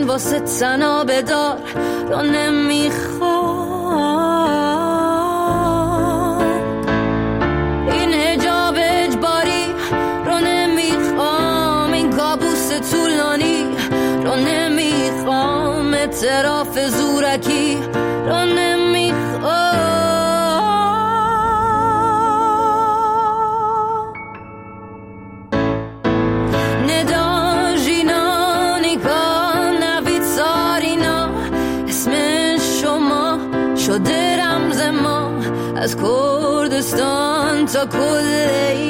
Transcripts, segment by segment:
من واسه تنها بدار رو نمیخوام، این حجاب اجباری رو نمیخوام، این کابوس طولانی رو نمیخوام، اعتراف زورکی رو نمیخوام. شده رمز ما از کردستان تا کل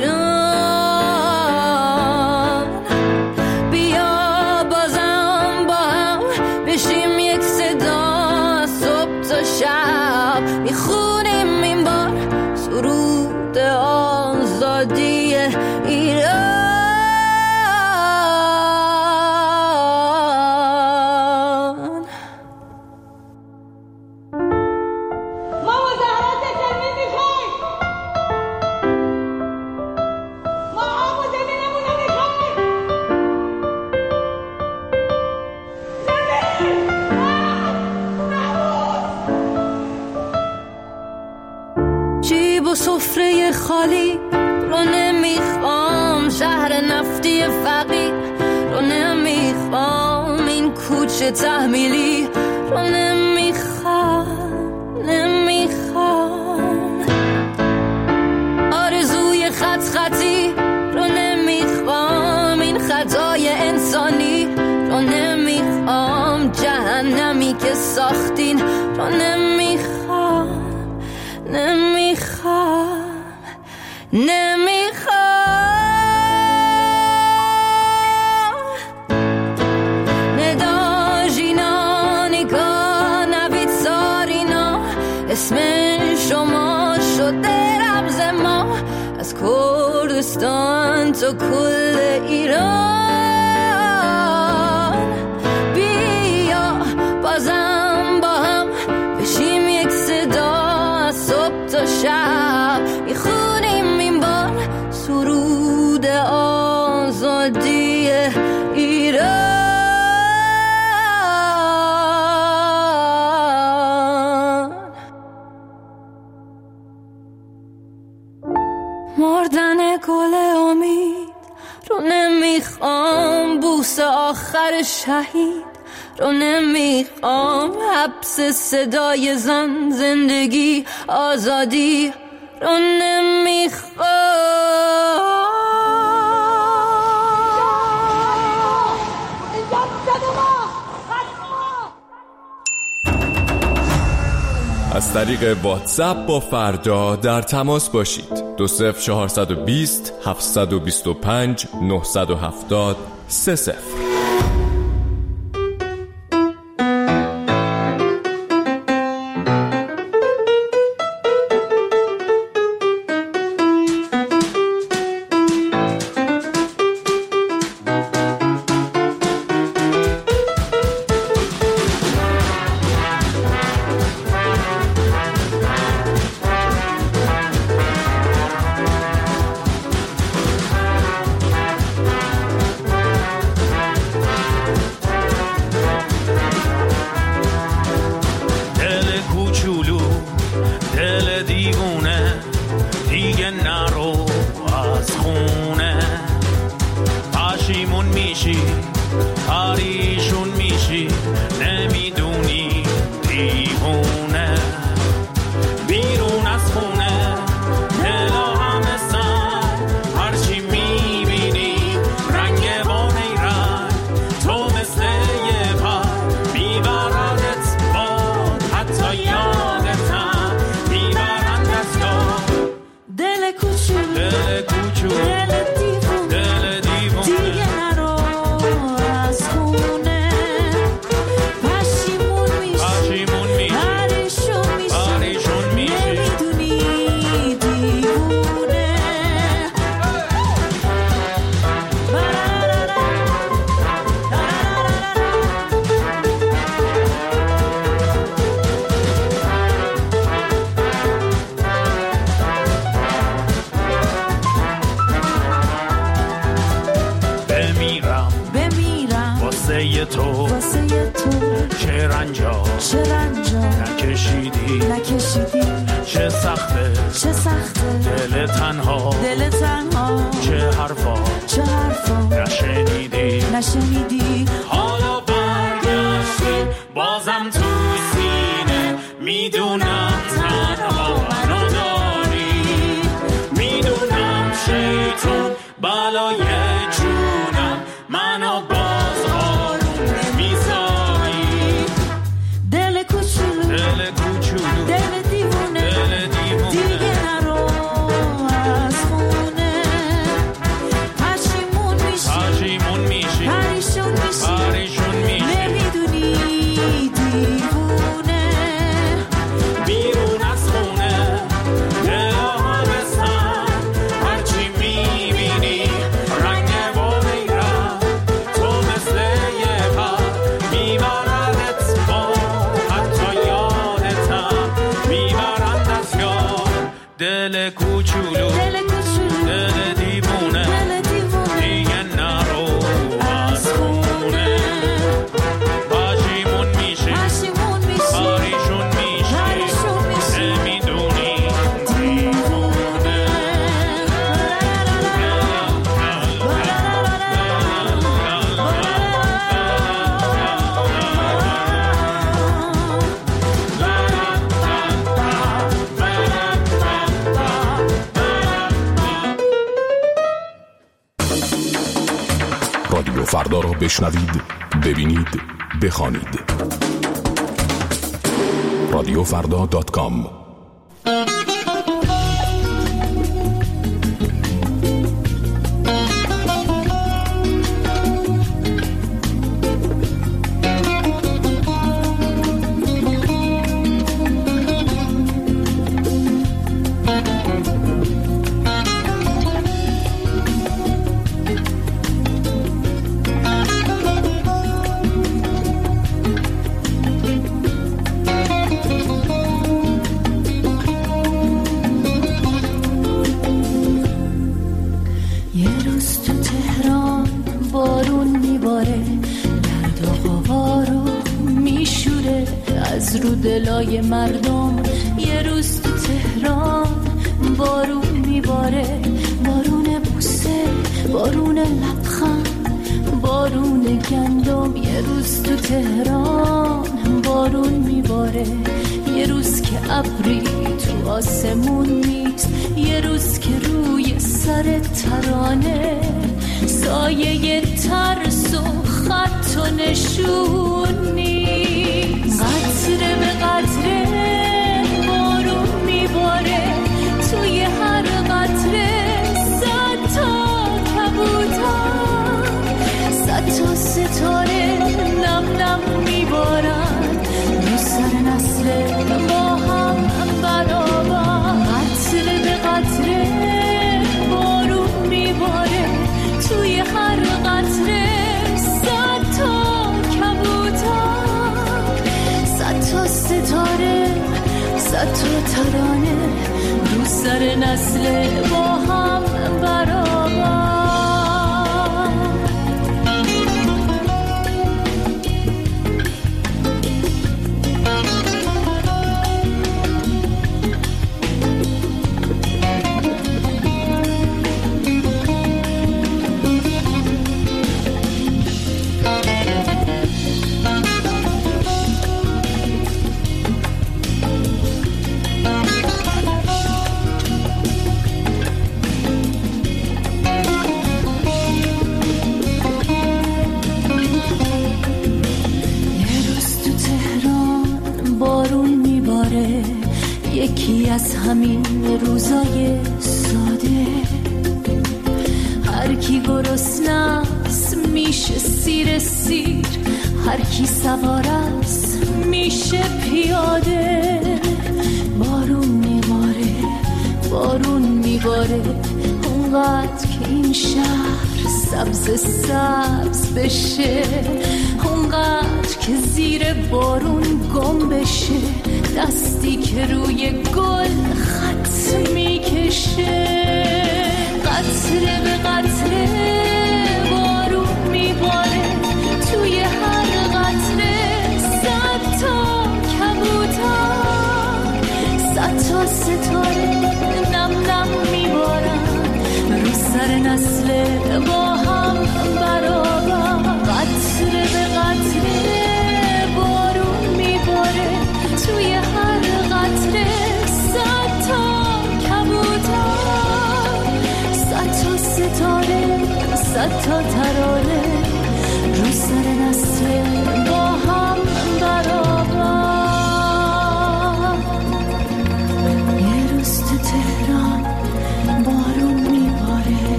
ایران. بیا بازم با هم بشیم یک صدا، صبح تا شب میخونیم این بار سرود آزادی ایران. سفره خالی رو نمیخوام، شهر نفتی فقیر رو نمیخوام، این کوچه تحمیلی رو نمیخوام، آرزوی خطی رو نمیخوام، این خطای انسانی رو نمیخوام، جهنمی که ساختین رو نمیخوام. ندا جینانی که نوید سارینا، اسم شما شده رمز ما از کردستان تا کل ایران. بیا بازم با هم بشیم یک صدا، صبح تا شب میخونیم این بار سرود آزادی ایران. مردن گل امید رو نمیخوام، بوس آخر شهید رو نمیخوام، حبس صدای زن، زندگی آزادی رو نمیخوام. از طریق واتساپ با فردا در تماس باشید. 20420 725 970 30. واسه تو چه رنجا نکشیدی چه سخته دل تنها چه حرفا نشنیدی حالا برگشتی بازم تو سینه میدونم تنها منو داری میدونم شیطون بالای جونم منو باز آروم نمیذاری دل کوچولو دل دیوونه دیگه نرو از خونه پشیمون میشی پریشون میشی نمیدونی دیوونه بیرون از خونه دل آبستن هرچی میبینی رنگ با بیرم تو مثل یه پر میبردت با حتی یادتم میبرند از یاد دل کوچولو دل دیوونه دیگه نرو از خونه پشیمون میشی پریشون میشی نمیدونی دیوونه رادیو فردا را بشنوید، ببینید، بخوانید. radiofrda.com. دلای مردم یه روز تو تهران بارون میباره، بارون بوسه، بارون لبخند، بارون گندم. یه روز تو تهران بارون میباره، یه روز که ابری تو آسمون نیست، یه روز که روی سر ترانه سایه ترس و خط و نشون نیست. قطره به قطره بارون میباره، توی هر قطره 100 تا کبوتر، 100 تا ستاره نم نم میبارن رو سر نسل ما هم برابر. قطره به قطره بارون میباره، توی هر قطره 100 تا کبوتر، 100 تا ستاره، 100 تا ترانه رو سر نسل با هم برابر. یکی از همین روزای ساده، هر کی گرسنه‌ست میشه سیر سیر، هر کی سوار است میشه پیاده. بارون میباره، بارون میباره، اونقدر که این شهر سبز سبز بشه، اونقدر که زیر بارون گم بشه، دستی که روی گل خط میکشه. قطره به قطره بارون میباره، توی هر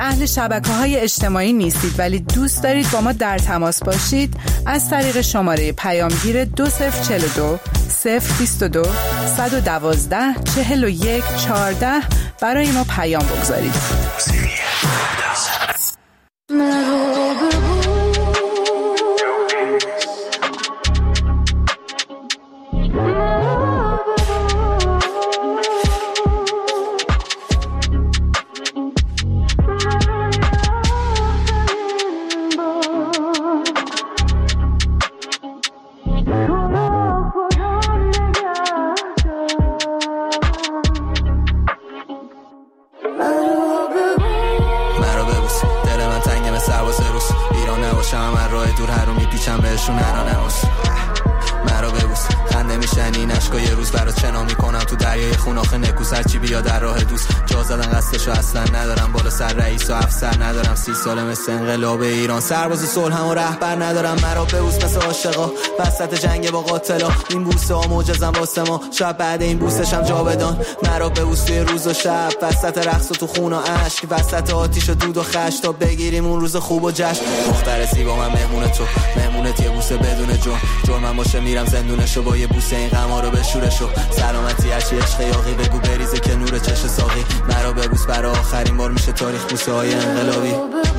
اهل شبکه‌های اجتماعی نیستید ولی دوست دارید با ما در تماس باشید، از طریق شماره پیامگیر 2042 022 112 41 14 برای ما پیام بگذارید. بهشون هرانوس مرا ببوس خنده میشن این عشقا یه روز برات چنا میکنم تو دریای خون آخه نکوس هرچی بیا در راه دوست جا زدن قصدشو اصلا ندارم بالا سر رئیس و افسر ندارم 30 ساله مثل انقلاب ایران سرباز صلح هم و رهبر ندارم مرا ببوس مثل عاشقا وسط جنگ با قاتلا این بوسه ها معجزن واسه ما شاید بعد این بوسش هم جا بدان مرا ببوس توی روز و شب وسط رقص و تو خون و اشک وسط آتیش و دود و خش تا بگیریم اون روز خوب و جشن دختر زیبا من مهمون تو مهمونت یه بوسه بدون جرمم باشه میرم زندونشو با یه بوسه این غما رو بشورشو سلامتی هرچی عشق یاقی بگو بریزه که نور چش ساقی مرا ببوس برای آخرین بار میشه تاریخ بوسه های انقلابی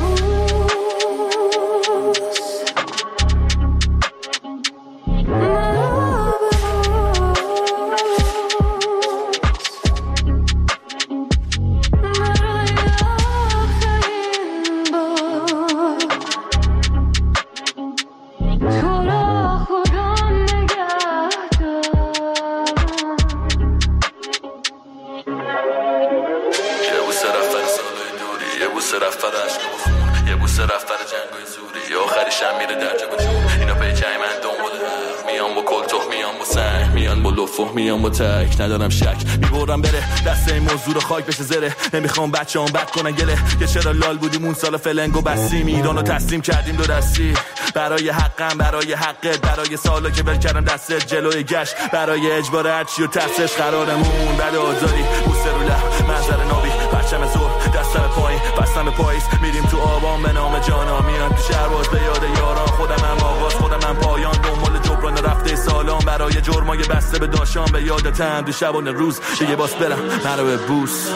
میام با تک ندارم شک میبرم بره دست این موضوع رو خاک بشه زره نمیخوام بچه هم بد کنن گله که چرا لال بودیم اون سال فلنگو بستیم ایرانو تسلیم کردیم دو دستی برای حقم برای حقت برای سالا که ول کردم دستت جلوی گشت برای اجبار هرچی و ترسش قرارمون بعد آزاری بوسه رو لب منظر نابی پرچم زور دستم پایین بستم پاییز میریم تو آبان به نام جانا میرم تو شهر باز به یاد یاران خودم هم آغاز خودم هم پایان دنبال جبران رفته سالان برای جرمای بسته به داشتم به یادتم دو شبانه روز یه باز برم منو به بوس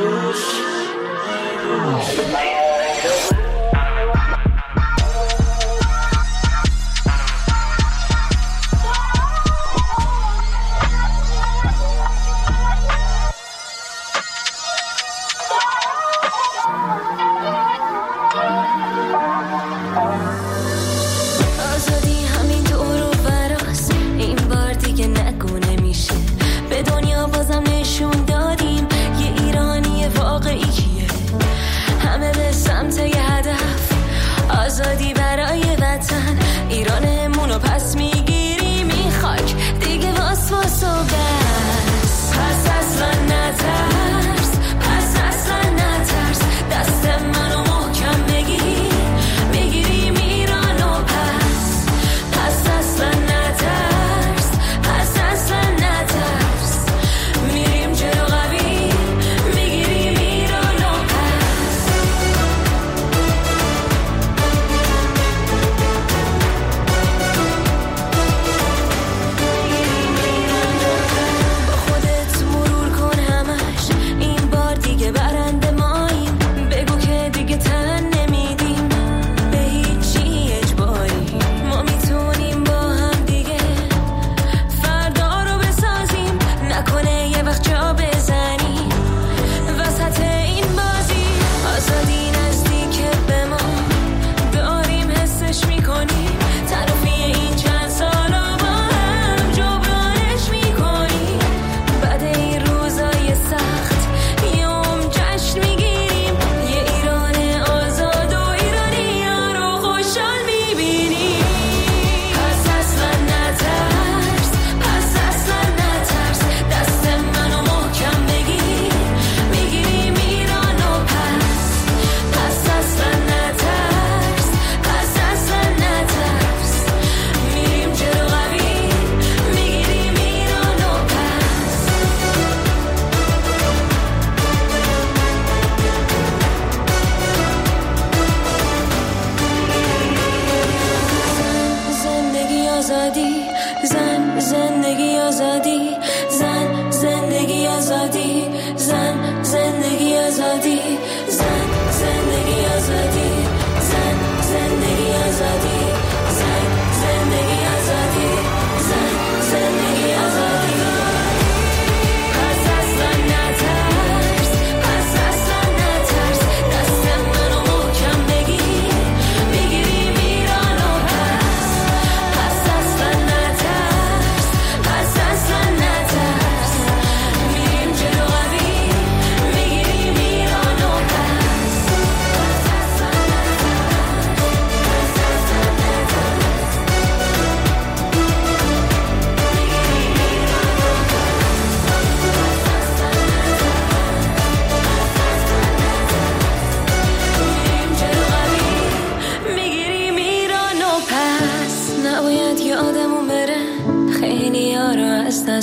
آزادی برای وطن ایرانمونو پس میگیریم این خاک دیگه واس و بس پس اصلا نترس پس اصلا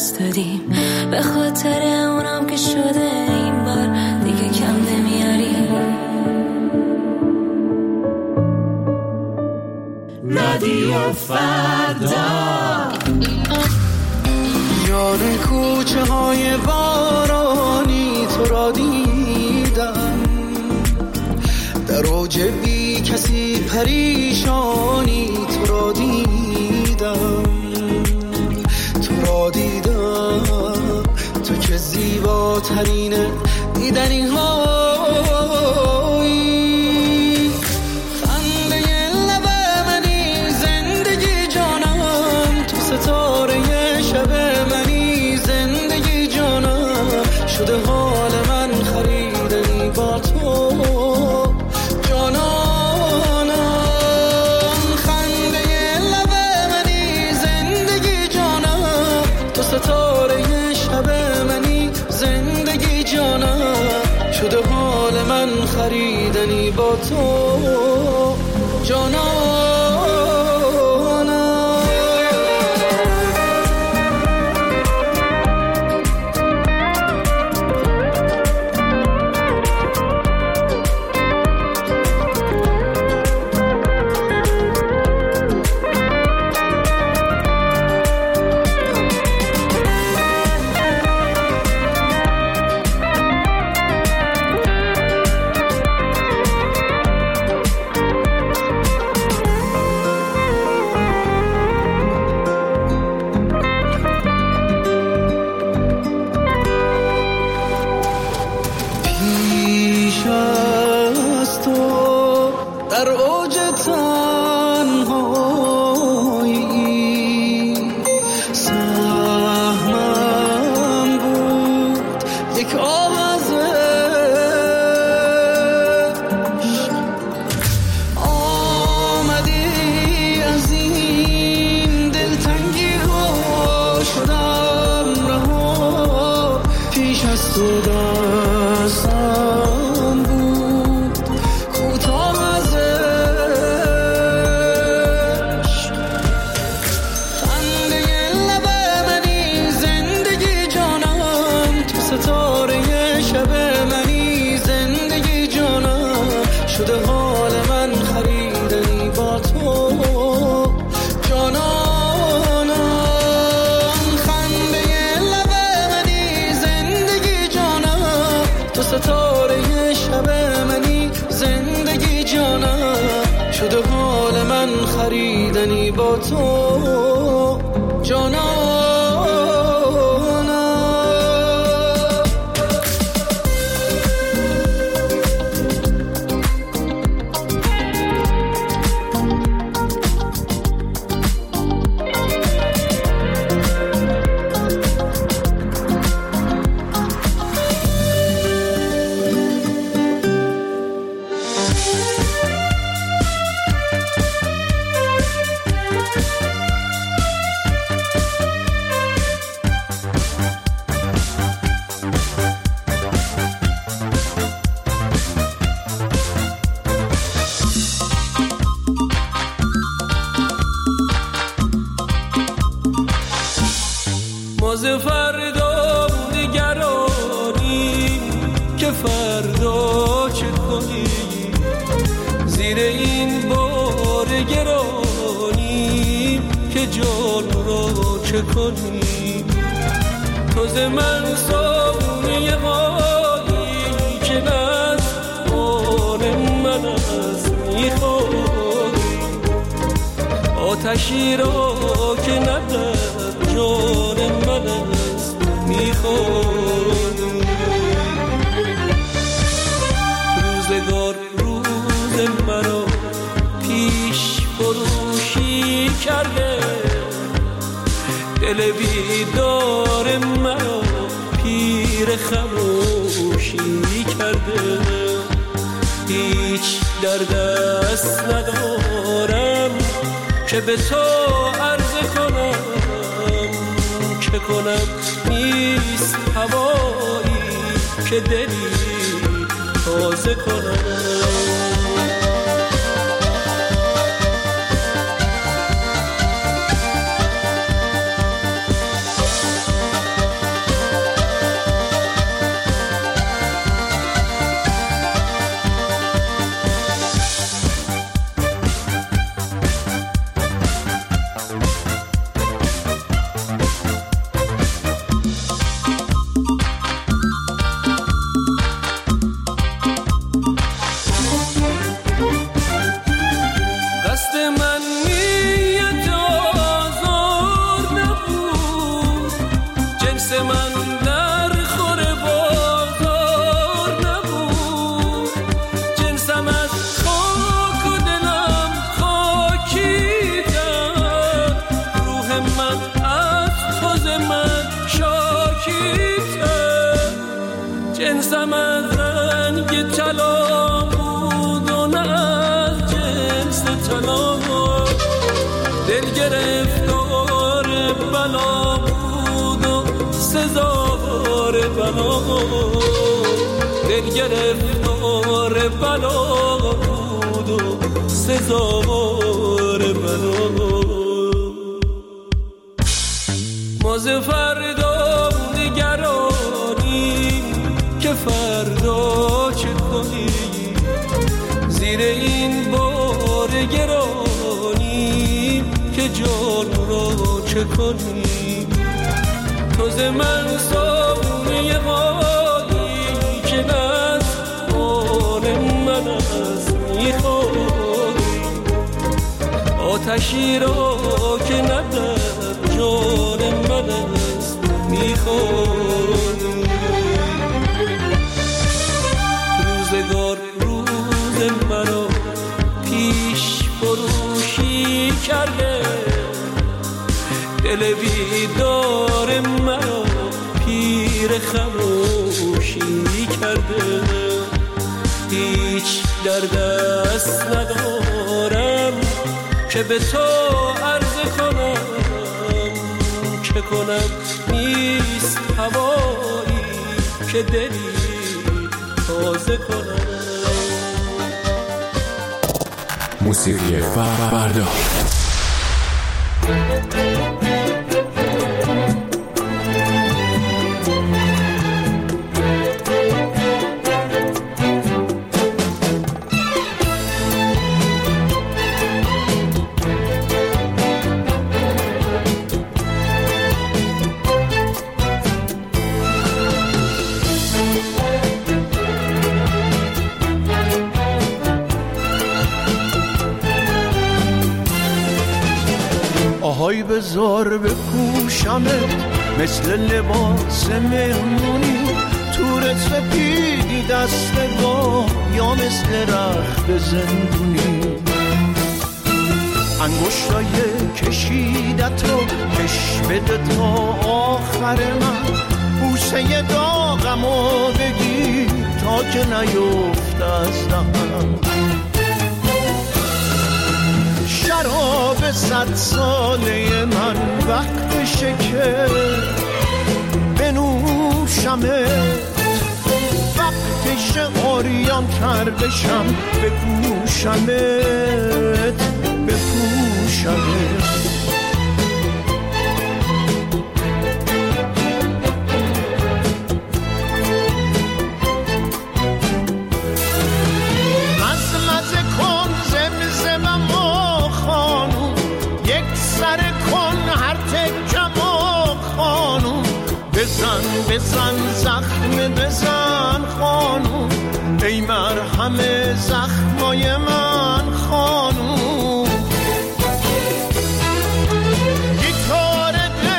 دست دادیم، به خاطر اونم که شده این بار دیگه کم نمیاریم. رادیو فردا. یاد کوچه های بارانی تو را دیدم، در اوج بی کسی پریشانی تو را دیدم، تو را دیدم، تو که زیباترین دیدنی هایی، خنده لب منی زندگی جانم، تو ستاره شب منی زندگی جانم، شده حال من خریدنی با تو جانانم، خنده لب منی زندگی جانم، تو ستاره شب منی زندگی جانم، شده حال من خریدنی با تو جانانم. خریدنی با تو جانانم. باز فردا نگرانی که فردا چه کنی، زیر این بار گرانی که جان را چه کنی. تو ز من سونه غالی که از آن من از میخوری، آتشی را که ندر جان من از میخوری. روزگار روز مرا پیش فروشی کرده، دل بیدار مرا پیر خموشی کرده. هیچ در دست ندارم که به تو عرضه کنم، چه کنم نیست هوایی که دلی تازه کنم. از رنگ طلا بود و نه از جنس طلا، دل گرفتار بلا بود و سزاوار بلا، دل گرفتار بلا بود و سزاوار بلا. ما ز فردا نگرانیم که فردا چه کنیم، زیر این بار گرانیم که جان را چه کنیم. تو ز من صابونه غالی که از آن من از میخوری، آتشی را که ندر جان من است میخوری. روزگار روز منو پیش فروشی کرده، دل بیدار منو پیر خموشی کرده. هیچ در دست ندارم که به تو عرض کنم، چه کنم نیست هوایی که دلی تازه کنم. موسیقی فردا. آهای بذار بپوشمت مثل لباس مهمونی، تور سپیدی دستگاه یا مثل رخت زندونی. انگشتای کشیدت رو کش بده تا آخر من، بوسه داغمو بگیر تا که نیفت از دهنم. شراب 100 ساله من وقتشه که بنوشمت، وقتشه عریان تر بشم بپوشمت بپوشمت. بزن بزن زخم بزن خانوم، ای مرهم زخمای من خانوم. گیتار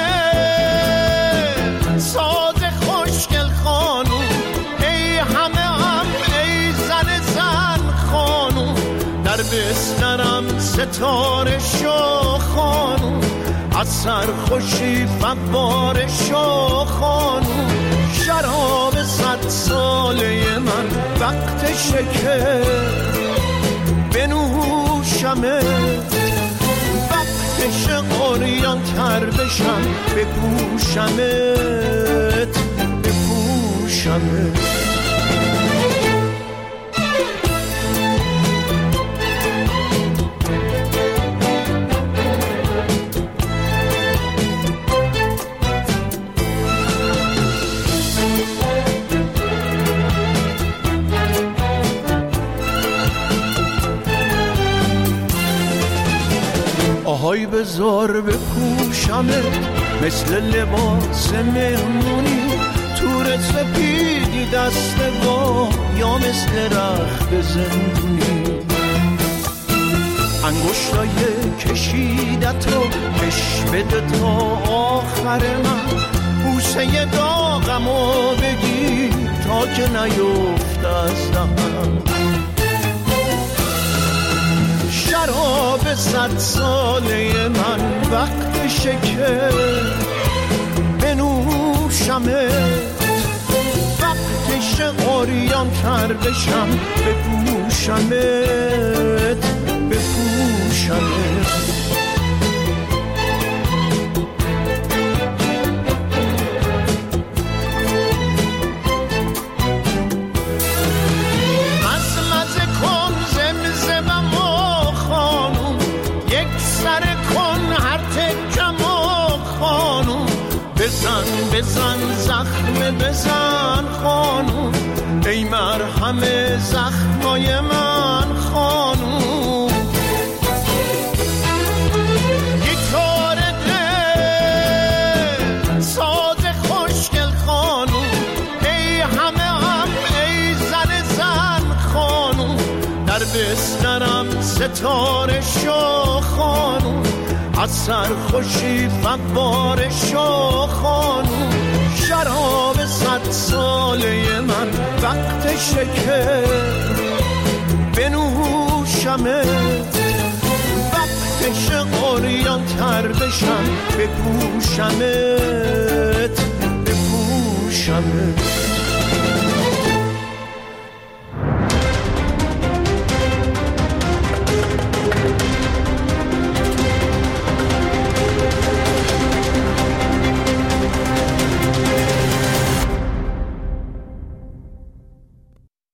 دل ساز خوشگل خانوم، ای همه هم ای زن زن خانوم. در بسترم ستاره شو خانوم، از سرخوشی فوار شو خانوم. شراب 100 ساله من وقتشه که بنوشمت، وقتشه عریان تر بشم بپوشمت بپوشمت. آهای بذار بپوشمت مثل لباس مهمونی، تور سپیدی دستگاه یا مثل رخت زندونی. انگشتای کشیدت رو کش بده تا آخر من، بوسه داغمو بگیر تا که نیفت از دهنم. شراب 100 ساله من وقتشه که بنوشمت، وقتشه قریان تر بشم بپوشمت بپوشمت. مزمزه کن زمزمم و خانوم، یک سر کن هر تکم و خانوم، بزن بزن زخم بزن خانوم، ای مرهم زخمای من خانوم. گیتار دل ساز خوشگل خانوم، ای همه هم ای زن زن خانوم، در بسترم ستاره شو خانوم، از سرخوشی فواره شو خانوم. شراب 100 ساله من وقت شکر بنوشمت، وقتش قریان تر بشم بپوشمت بپوشمت.